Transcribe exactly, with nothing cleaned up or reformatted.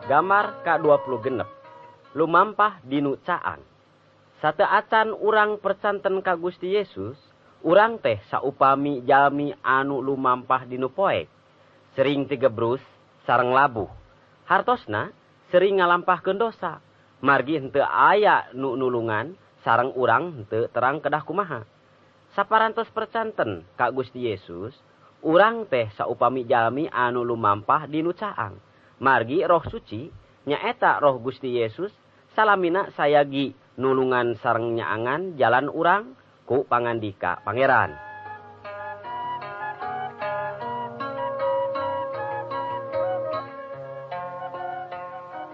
Gambar ka dua puluh genep. Lumampah dinu caang. Sateuacan urang percanten ka Gusti Yesus, urang teh saupami jalmi anu lumampah dinu poek. Sering tigebrus sareng labuh. Hartosna sering ngalampahkeun dosa. Margi henteu aya nu nulungan sareng urang henteu terang kedah kumaha. Saparantos percanten ka Gusti Yesus, urang teh saupami jalmi anu lumampah dinu caang. Margi Roh Suci nyaeta Roh Gusti Yesus salamina sayagi nulungan sareng nyaangan jalan urang ku pangandika Pangeran.